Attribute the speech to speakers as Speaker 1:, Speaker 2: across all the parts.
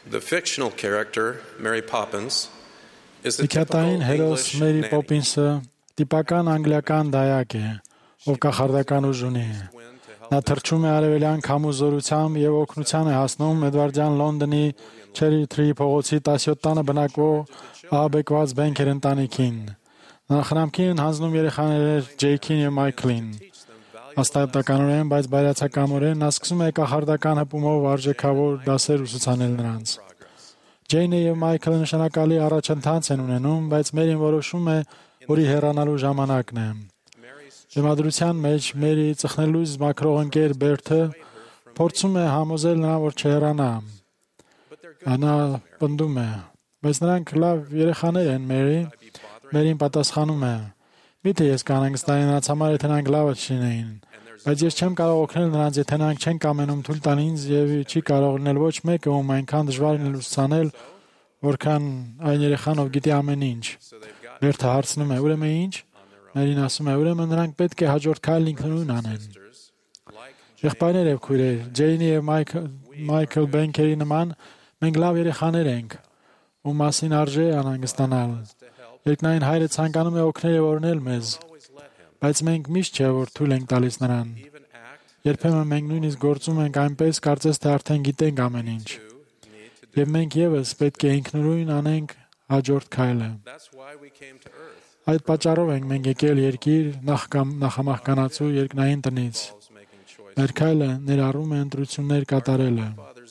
Speaker 1: The fictional character, Mary Poppins, is the
Speaker 2: Իքիաթային
Speaker 1: typical
Speaker 2: հերոս
Speaker 1: English
Speaker 2: Մերի
Speaker 1: nanny.
Speaker 2: Պոպինսը տիպական անգլիական դայակ է, ով կախարդական ուժ ունի։ Նա թռչում է արևելյան քամու զորությամբ եւ օգնության է հասնում Էդվարդյան Լոնդոնի Չերի Թրի փողոցի 17 տանը բնակվող ահաբեկված Բենքեր ընտանիքին։ Նա խնամքին հանձնում երեխաներ Ջեյքին եւ Մայքլին։ Աստատականորեն, բայց բայրացակամորեն նա սկսում է կախարդական հպումով արժեքավոր դասեր ուսուցանել նրանց։ Ջեյնը եւ Մայքլը նշանակալի առաջընթաց են ունենում, բայց Մերին որոշում է, որի հեռանալու ժամանակն է։ Դեմադրության մեջ Մերի ծխնելույս մաքրող ընկեր Բերթը փորձում է համոզել նրան, որ չհեռանա։ Նա պնդում է, բայց նրանք լավ երեխաներ են, Մերի։ Մերին պատասխանում է. «Միթե ես կանանցնայի նրանց համար, եթե նրանք լավը չլինեին, բայց ես չեմ կարող օգնել նրանց, եթե նրանք չեն կամենում թույլ տան ինձ եւ չի կարող լինել ոչ մեկը, ում այնքան դժվար է ուսուցանել, որքան այն երեխան, ով գիտի ամեն ինչ»։ Բերթը հարցնում է. «Ուրեմն ինչ»։ Մերին ասում է. «Ուրեմն նրանք պետք է հաջորդ քայլն ինքնուրույն անեն»։ Եղբայրներ եւ քույրեր, Ջեյնի եւ Մայքլ Բենքերի նման մենք լավ երեխաներ ենք, ում մասին արժե անհանգստանալ։ Երկնային Հայրը ցանկանում է օգնել եւ օրհնել մեզ, բայց մենք միշտ չէ որ թույլ ենք տալիս նրան։ Երբեմն մենք նույնիսկ գործում ենք այնպես, կարծես թե արդեն գիտենք ամեն ինչ։ Եվ մենք եւս պետք է ինքնուրույն անենք հաջորդ քայլը։ Այդ պատճառով ենք մենք եկել երկիր նախամահկանացու երկնային տնից։ Մեր քայլը ներառում է ընտրություններ կատարելը։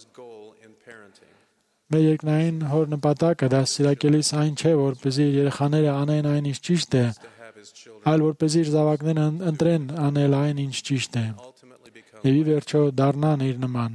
Speaker 2: Մեր երկնային հոր նպատակը դաստիարակելիս այն չէ, որպեսզի իր երեխաները անեն այն, ինչ ճիշտ է, այլ որպեսզի իր զավակները ընտրեն անել այն, ինչ ճիշտ է, եւ ի վերջո դառնան իր նման։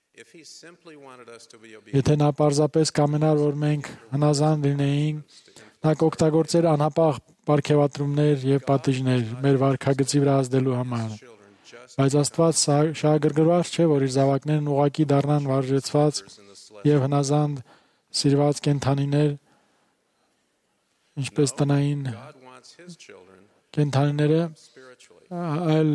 Speaker 2: Եթե նա պարզապես կամենար, որ մենք հնազանդ լինեինք, նա կօգտագործեր անհապաղ պարգևատրումներ եւ պատիժներ մեր վարքագծի վրա ազդելու համար։ Բայց Աստված շահագրգռված չէ, որ իր զավակներն ուղղակի դառնան վարժեցված եւ հնազանդ սիրված կենդանիներ, ինչպես տնային կենդանիները, այլ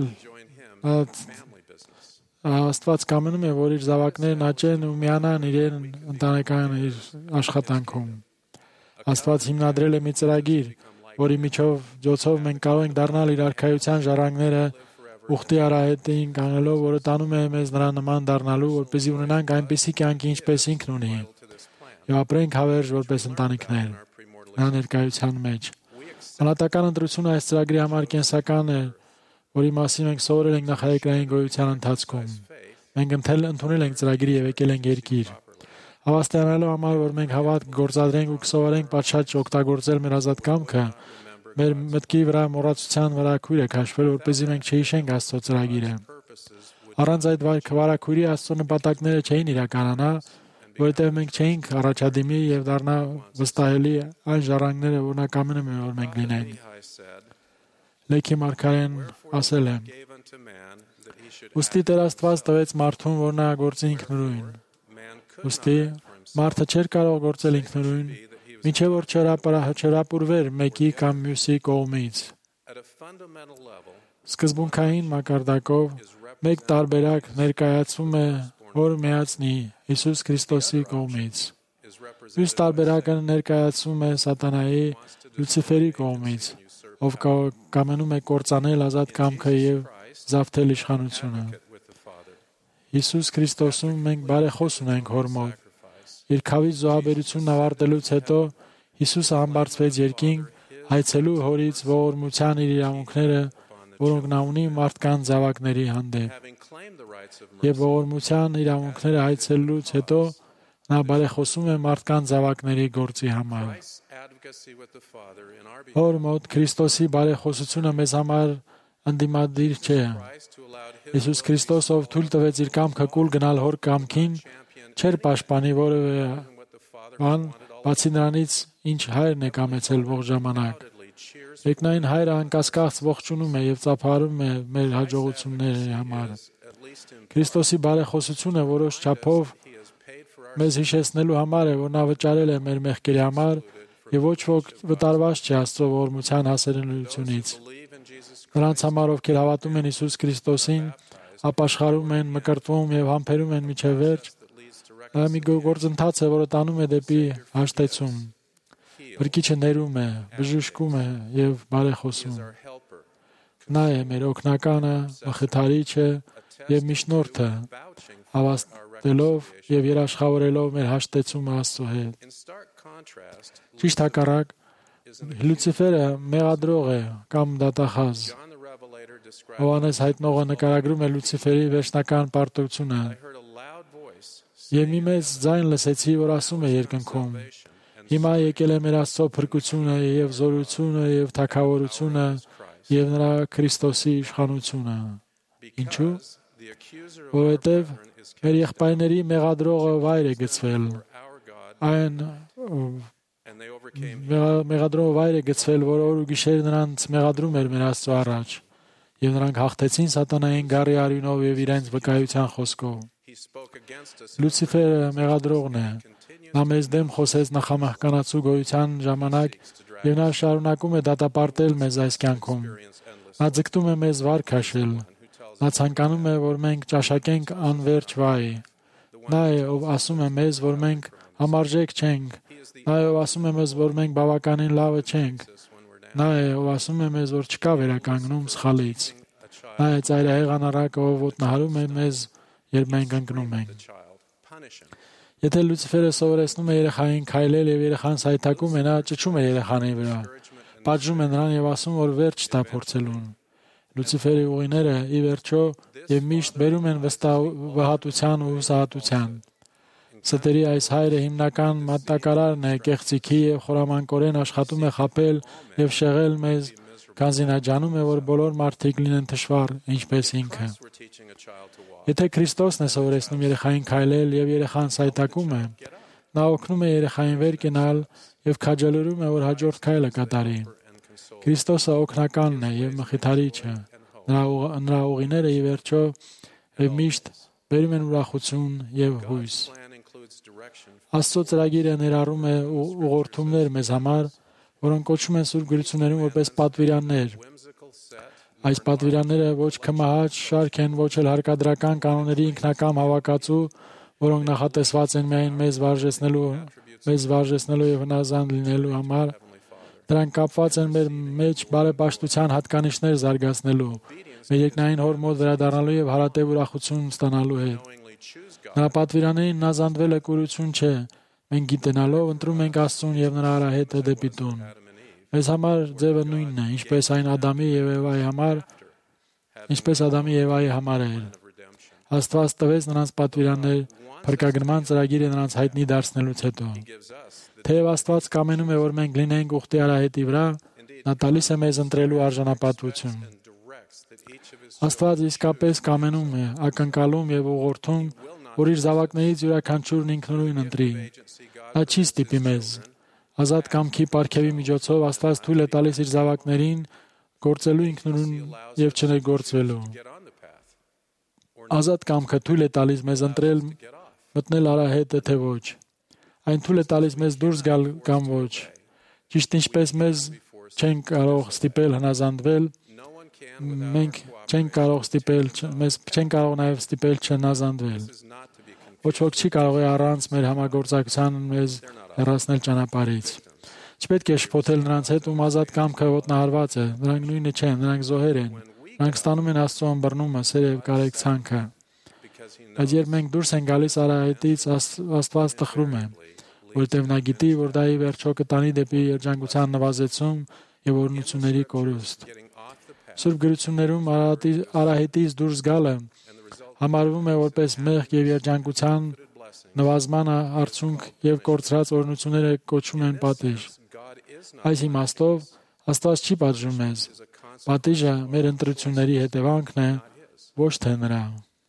Speaker 2: Աստված կամենում է, որ իր զավակներն աճեն ու միանան իրեն ընտանեկան իր աշխատանքում։ Աստված հիմնադրել է մի ծրագիր, որի միջոցով մենք կարող ենք դառնալ իր արքայության ժառանգները ուխտի արահետին կանելով, որը տանում է մեզ նրա նման դառնալու, որպեսզի ունենանք այնպիսի կյանքի, ինչպես ինքն ունի, եւ ապրենք հավերժ որպես ընտանիքներ նրա ներկայության մեջ։ Անհատական ընտրությունը այս ծրագրի համար կենսական է, որի մասին մենք սովորել ենք նախաերկրային գոյության ընթացքում։ Մենք ընդունել ենք ծրագիրը եւ եկել ենք երկիր։ Հավաստիանալու համար, որ մենք հավատք գործադրենք ու կսովորենք պատշաճ օգտագործել մեր ազատ կամքը, մեր մտքի վրա մոռացության վրա քույր է քաշվել, որպեսզի մենք չհիշենք Աստծո ծրագիրը։ Առանց այդ վարքույրի Աստծո նպատակները չէին իրականանա, որովհետև մենք չէինք առաջադիմի եւ դառնա վստահելի այն ժառանգները, որ նա կամենում է, որ մենք լինենք։ Լեքի մարգարեն ասել է. «Ուստի Տեր Աստված տվեց մարդուն, որ նա գործի ինքնուրույն։ Ուստի մարդը չէր կարող գործել ինքնուրույն, մինչև որ չհրապուրվեր մեկի կամ մյուսի կողմից։ Սկզբունքային մակարդակով մեկ տարբերակ ներկայացվում է Հոր միածնի Հիսուս Քրիստոսի կողմից։ Մյուս տարբերակը ներկայացվում է Սատանայի Լուցիֆերի կողմից, ով կամենում է կործանել ազատ կամքը եւ զավթել իշխանությունը։ Հիսուս Քրիստոսում մենք բարեխոս ունենք Հոր մոտ։ Իր քավի զոհաբերությունն ավարտելուց հետո Հիսուսը համբարձվեց երկինք, հայցելու Հորից ողորմության իր իրավունքները, որոնք նա ունի մարդկանց զավակների հանդեպ։ Եվ ողորմության իրավունքները հայցելուց հետո նա բարեխոսում է մարդկանց զավակների գործի համար։ Հոր մոտ Քրիստոսի բարեխոսությունը մեզ համար ընդդիմադիր չէ։ Հիսուս Քրիստոս, ով թույլ տվեց իր կամքը կուլ գնալ Հոր կամքին, չէր պաշտպանի որևէ բան, բացի նրանից, ինչ Հայրն է կամեցել ողջ ժամանակ։ Երկնային Հայրը անկասկած ողջունում է եւ ծափարում է մեր հաջողությունների համար։ Քրիստոսի բարեխոսությունը որոշ չափով մեզ հիշեցնելու համար է, որ նա վճարել է մեր մեղքերի համար եւ ոչ ոք վտարված չէ Աստծո ողորմության հասարենությունից։ Նրանց համար, ովքեր հավատում են Հիսուս Քրիստոսին, ապաշխարում են, մկրտվում եւ համբերում են մինչև վերջ, Դա մի գործընթաց է, որը տանում է դեպի հաշտեցում։ Բրկիչը ներում է, բժշկում է եւ բարեխոսում։ Նա է մեր օգնականը, մխիթարիչը եւ միջնորդը, հավաստելով եւ երաշխավորելով մեր հաշտեցումը Աստծո հետ։ Ճիշտ հակառակ, Լուցիֆերը մեղադրող է կամ դատախազ։ Հովհաննես հայտնողը նկարագրում է Լուցիֆերի վերջնական պարտությունը։ Եվ մի մեծ ձայն լսեցի, որ ասում է երկնքում. հիմա եկել է մեր Աստծո փրկությունը եւ զորությունը եւ թագավորությունը եւ նրա Քրիստոսի իշխանությունը։ Ինչու՞։ Որովհետեւ մեր եղբայրների մեղադրողը վայր է գցվել։ Այն մեղադրողը վայր է գցվել, որ օր ու գիշեր նրանց մեղադրում էր մեր Աստծո առաջ։ Եվ նրանք հաղթեցին սատանային գառի արյունով եւ իրենց վկայության խոսքով։ Լուցիֆերը մեղադրողն է։ Նա մեզ դեմ խոսեց նախամահկանացու գոյության ժամանակ եւ նա շարունակում է դատապարտել մեզ այս կյանքում։ Նա ձգտում է մեզ վար քաշել։ Նա ցանկանում է, որ մենք ճաշակենք անverջ վայ։ Նա է, ով ասում է մեզ, որ մենք համարժեք չենք։ Նա է, ով ասում է մեզ, որ մենք բավականին լավը չենք։ Նա է, ով ասում է մեզ, որ չկա վերականգնում սխալից։ Նա է ծայրահեղ անառակը, ով ոտնահարում է մեզ, երբ մենք ընկնում ենք։ Եթե Լուցիֆերը սովորեցնում է երեխային քայլել եւ երեխան սայթակում է, նա ճչում է երեխանի վրա, պատժում է նրան եւ ասում, որ վերջ տա փորձելուն։ Լուցիֆերի ուղիները ի վերջո եւ միշտ բերում են վհատության ու հուսահատության։ Ստերի այս հայրը հիմնական մատակարարն է կեղծիքի եւ խորամանկորեն աշխատում է խաբել եւ շեղել մեզ, քանզի նա ջանում է, որ բոլոր մարդիկ լինեն թշվառ, ինչպես ինքը։ Եթե Քրիստոսն է սովորեցնում երեխային քայլել եւ երեխան սայթակում է, նա օգնում է երեխային վեր կենալ եւ քաջալերում է, որ հաջորդ քայլը կատարի։ Քրիստոսը օգնականն է եւ մխիթարիչը։ Նրա ուղիները ի վերջո եւ միշտ բերում են ուրախություն եւ հույս։ Աստծո ծրագիրը ներառում է ուղղորդումներ մեզ համար, որոնք կոչվում են Սուրբ Գրություններում որպես պատվիրաններ։ Այս պատվիրանները ոչ քմահաճ շարք են, ոչ էլ հարկադրական կանոնների ինքնակամ հավաքածու, որոնք նախատեսված են միայն մեզ վարժեցնելու եւ հնազանդ լինելու համար։ Դրանք կապված են մեր մեջ բարեպաշտության հատկանիշներ զարգացնելու, մեր երկնային Հոր մոտ վերադառնալու եւ հարատև ուրախություն ստանալու հետ։ Նրա պատվիրաններին հնազանդվելը կուրություն չէ։ Մենք գիտենալով ընտրում ենք Աստծուն եւ նրա արահետը դեպի տուն։ Մեզ համար ձևը նույնն է, ինչպես Ադամի եւ Եվայի համար էր։ Աստված տվեց նրանց պատվիրաններ փրկագրման ծրագիրը նրանց հայտնի դարձնելուց հետո։ Թեև Աստված կամենում է, որ մենք լինենք ուխտի արահետի վրա, նա տալիս է մեզ ընտրելու արժանապատվություն։ Աստված իսկապես կամենում է, ակնկալում եւ ուղղորդում, որ իր զավակներից յուրաքանչյուրն ինքնուրույն ընտրի։ Նա չի ստիպի մեզ։ Ազատ կամքի պարգևի միջոցով Աստված թույլ է տալիս իր զավակներին գործելու ինքնուրույն եւ չներգործվելու։ Ազատ կամքը թույլ է տալիս մեզ ընտրել մտնել արահետը թե ոչ։ Այն թույլ է տալիս մեզ դուրս գալ կամ ոչ։ Ճիշտ ինչպես մեզ չենք կարող ստիպել հնազանդվել, մենք չենք կարող նաև ստիպել չհնազանդվել։ Ոչ ոք չի կարող է առանց մեր համագործակցության մեզ հեռացնել ճանապարհից։ Չպետք է շփոթել նրանց հետ, ում ազատ կամքը ոտնահարված է։ Նրանք նույնը չեն, նրանք զոհեր են։ Նրանք ստանում են Աստծո ըմբռնումը, սեր եւ կարեկցանքը։ Բայց երբ մենք դուրս ենք գալիս արահետից, Աստված տխրում է, որտեղ նա գիտի, որ դա ի վերջո կտանի դեպի երջանկության նվազեցում եւ օրհնությունների կորուստ։ Սուրբ Գրություններում արահետից դուրս գալը համարվում է որպես մեղք եւ երջանկության նվազման արդյունք եւ կորցրած օրհնությունները կոչվում են պատիժ։ Այս իմաստով Աստված չի պատժում մեզ։ Պատիժը մեր ընտրությունների հետևանքն է, ոչ թե նրա։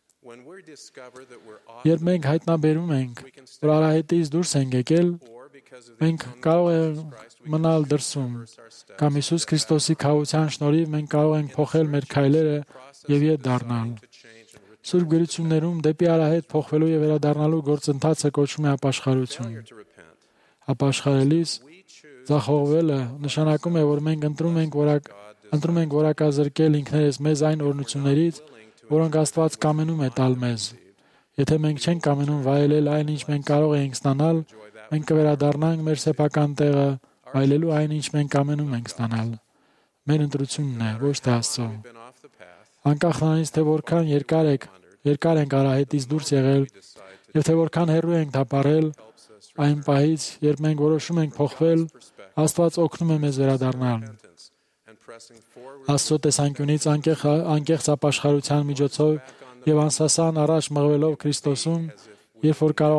Speaker 2: Երբ մենք հայտնաբերում ենք, որ արահետից դուրս ենք եկել, մենք կարող ենք մնալ դրսում, կամ Հիսուս Քրիստոսի քավության շնորհիվ մենք կարող ենք փոխել մեր քայլերը եւ ետ դառնալ։ Սուրբ Գրություններում դեպի արահետ փոխվելու եւ վերադառնալու գործընթացը կոչվում է ապաշխարություն։ Ապաշխարելիս ձախողվելը նշանակում է, որ մենք ընտրում ենք որակազրկել ինքներս մեզ այն օրհնություններից, որոնք Աստված կամենում է տալ մեզ։ Եթե մենք չենք կամենում վայելել այն, ինչ մենք կարող ենք ստանալ, մենք կվերադառնանք մեր սեփական տեղը, վայելելու այն, ինչ մենք կամենում ենք ստանալ։ Մեր ընտրությունն է, ոչ թե Աստծո։ Անկախ նրանից, թե որքան երկար ենք արահետից դուրս եղել, եւ թե որքան հեռու ենք թափառել այն պահից, երբ մենք որոշում ենք փոխվել, Աստված օգնում է մեզ վերադառնալ։ Աստծո տեսանկյունից անկեղծ ապաշխարության միջոցով եւ անսասան առաջ մղվելով Քրիստոսում, երբ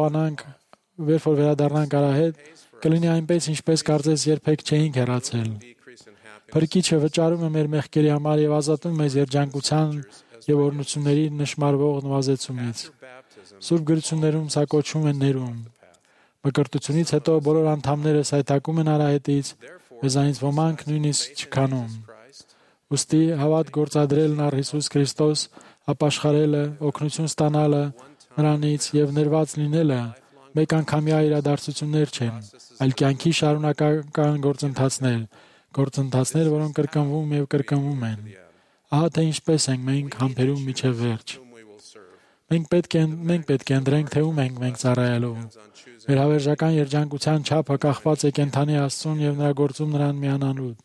Speaker 2: որ վերադառնանք արահետ, կլինի այնպես, ինչպես կարծես երբեք չէինք հեռացել։ Փրկիչը վճարում է մեր մեղքերի համար եւ ազատում մեզ երջանկության եւ օրհնությունների նշмарվող նվազեցումից։ Սուրբ գրություններում սա կոչվում է ներում։ Մկրտությունից հետո բոլոր անդամները սայթակում են արահետից, մեզանից ոմանք նույնիսկ չքանում։ Ուստի հավատ գործադրելն առ Հիսուս Քրիստոս, ապաշխարելը, օգնություն ստանալը նրանից եւ ներված լինելը մեկ անգամյա իրադարձություններ չեն, այլ կյանքի շարունակական գործընթացներ, որոնք կրկնվում եւ կրկնվում են։ Ահա թե ինչպես ենք մենք համբերում միջև վերջ։ Մենք պետք է ընտրենք, թե ում ենք մենք ծառայելու։ Մեր հավերժական երջանկության չափը կախված է կենդանի Աստծուն եւ նրա գործում նրան միանալուց։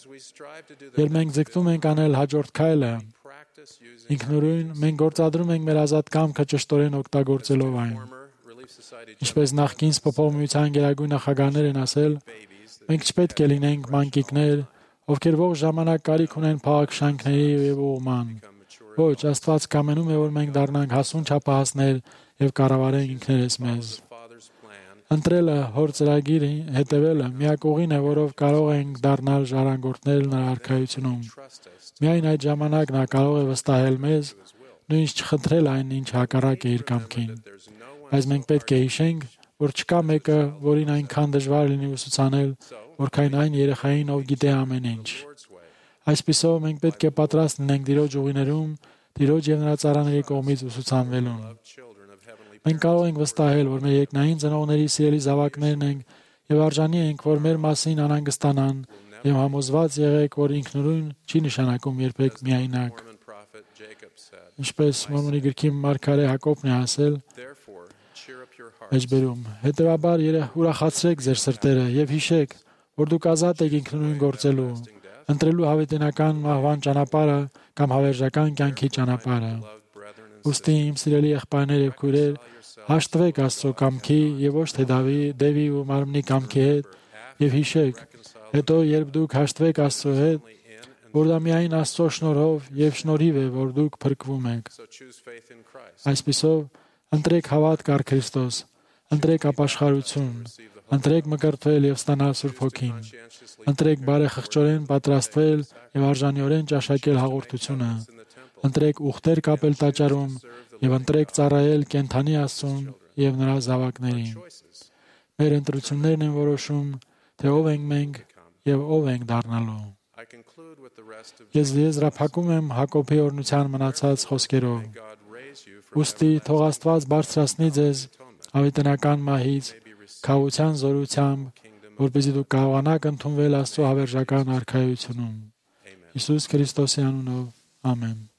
Speaker 2: Երբ մենք ձգտում ենք անել հաջորդ քայլը, ինքնուրույն մենք գործադրում ենք մեր ազատ կամքը ճշտորեն օգտագործելով այն։ Ինչպես նախկին փոփոխության գերագույն նախագահներ են ասել, մենք չպետք է լինենք մանկիկներ, ովքեր ողջ ժամանակ կարիք ունեն փաղաքշանքների եւ ուղղման։ Ոչ, Աստված կամենում է, որ մենք դառնանք հասուն չափահասներ եւ կառավարենք ինքներս մեզ։ Ընտրելը, հոր ծրագիրը հետևելը միակ ուղին է, որով կարող ենք դառնալ ժառանգորդներ նրա արքայությունում։ Միայն այդ ժամանակ նա կարող է վստահել մեզ, նույնիսկ չխնդրել այն, ինչ հակառակ է իր կամքին։ Բայց մենք պետք է հիշենք, որ չկա մեկը, որին այնքան դժվար լինի ուսուցանել, որքան այն երեխային, ով գիտե ամեն ինչ։ Այսպիսով մենք պետք է պատրաստ լինենք Տիրոջ ուղիներում, Տիրոջ եւ նրա ծառաների կողմից ուսուցանվելուն։ Մենք կարող ենք վստահել, որ մեր երկնային ծնողների սիրելի զավակներն ենք եւ արժանի ենք, որ մեր մասին անհանգստանան եւ համոզված եղեք, որ ինքնուրույն չի նշանակում երբեք միայնակ։ Ինչպես Մորմոնի գրքի մարգարե Հակոբն է ասել, հետևաբար ուրախացրեք ձեր սրտերը եւ հիշեք, որ դուք ազատ եք ինքնուրույն գործելու, ընտրելու հավիտենական մահվան ճանապարհը կամ հավերժական կյանքի ճանապարհը։ Ուստի իմ սիրելի եղբայրներ եւ քույրեր, հաշտվեք Աստծո կամքի եւ ոչ թե դևի ու մարմնի կամքի հետ եւ հիշեք, հետո երբ դուք հաշտվեք Աստծո հետ, որ դա միայն Աստծո շնորհով եւ շնորհիվ է, որ դուք փրկվում եք։ Այսպիսով, ընտրեք հավատք առ Քրիստոս, ընտրեք ապաշխարություն, ընտրեք մկրտվել եւ ստանալ Սուրբ Հոգին, ընտրեք բարեխղճորեն պատրաստվել եւ արժանիորեն ճաշակել հաղորդությունը, ընտրեք ուխտեր կապել տաճարում եւ ընտրեք ծառայել կենդանի Աստծուն եւ նրա զավակներին։ Մեր ընտրություններն են որոշում, թե ով ենք մենք եւ ով ենք դառնալու։ Ես եզրափակում եմ Հակոբի օրհնության մնացած խոսքերով. Ուստի թող Աստված բարձրացնի ձեզ հավիտենական մահից, քավության զորությամբ, որպեսզի դուք կարողանաք ընդունվել Աստծո հավերժական արքայությունում։ Հիսուս Քրիստոսի անունով, ամեն։